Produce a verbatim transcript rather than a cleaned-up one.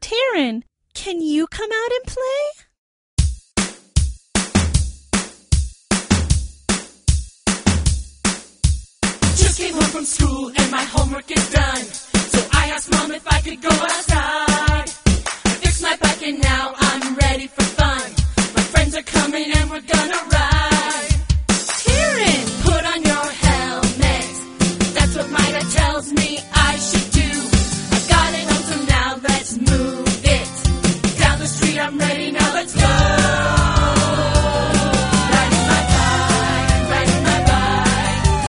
Taryn, can you come out and play? Just came home from school and my homework is done. So I asked Mom if I could go outside. I fixed my bike and now I'm ready for fun. My friends are coming and we're gonna ride. Taryn,